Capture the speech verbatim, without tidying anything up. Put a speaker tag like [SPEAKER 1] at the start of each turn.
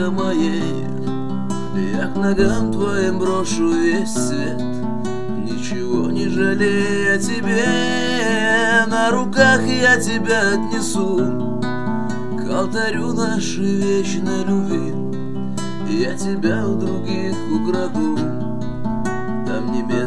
[SPEAKER 1] душа моей. Я к ногам твоим брошу весь свет, ничего не жалея тебе. На руках я тебя отнесу к алтарю нашей вечной любви. Я тебя у других украду, там не место.